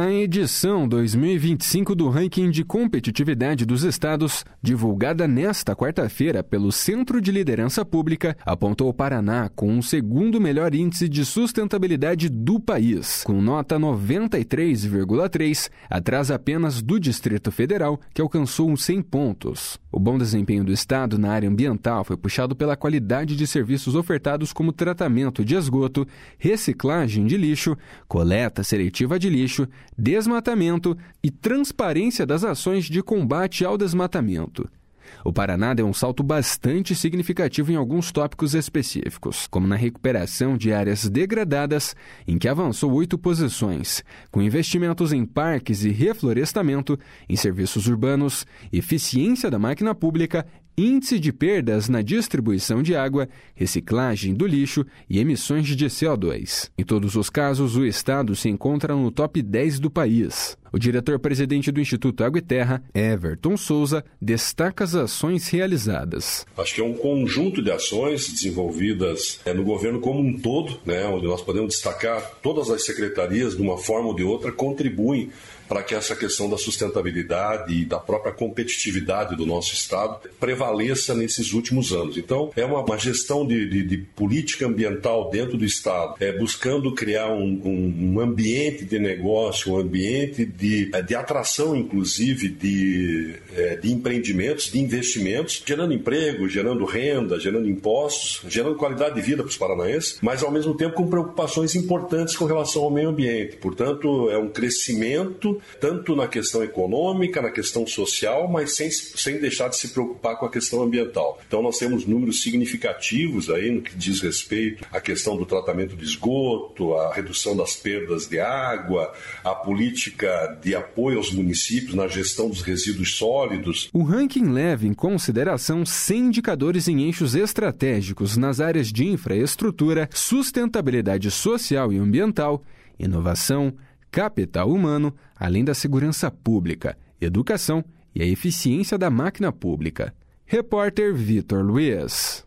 A edição 2025 do Ranking de Competitividade dos Estados, divulgada nesta quarta-feira pelo Centro de Liderança Pública, apontou o Paraná com o segundo melhor índice de sustentabilidade do país, com nota 93,3, atrás apenas do Distrito Federal, que alcançou uns 100 pontos. O bom desempenho do Estado na área ambiental foi puxado pela qualidade de serviços ofertados como tratamento de esgoto, reciclagem de lixo, coleta seletiva de lixo, desmatamento e transparência das ações de combate ao desmatamento. O Paraná deu um salto bastante significativo em alguns tópicos específicos, como na recuperação de áreas degradadas, em que avançou 8 posições, com investimentos em parques e reflorestamento, em serviços urbanos, eficiência da máquina pública, índice de perdas na distribuição de água, reciclagem do lixo e emissões de CO2. Em todos os casos, o Estado se encontra no top 10 do país. O diretor-presidente do Instituto Água e Terra, Everton Souza, destaca as ações realizadas. Acho que é um conjunto de ações desenvolvidas no governo como um todo, onde nós podemos destacar todas as secretarias, de uma forma ou de outra, contribuem para que essa questão da sustentabilidade e da própria competitividade do nosso Estado prevaleça nesses últimos anos. Então, é uma gestão de política ambiental dentro do Estado, buscando criar um ambiente de negócio, um ambiente de atração, inclusive, de empreendimentos, de investimentos, gerando emprego, gerando renda, gerando impostos, gerando qualidade de vida para os paranaenses, mas, ao mesmo tempo, com preocupações importantes com relação ao meio ambiente. Portanto, é um crescimento tanto na questão econômica, na questão social, mas sem deixar de se preocupar com a questão ambiental. Então nós temos números significativos aí no que diz respeito à questão do tratamento de esgoto, à redução das perdas de água, à política de apoio aos municípios na gestão dos resíduos sólidos. O ranking leva em consideração 100 indicadores em eixos estratégicos nas áreas de infraestrutura, sustentabilidade social e ambiental, inovação, capital humano, além da segurança pública, educação e a eficiência da máquina pública. Repórter Vitor Luiz.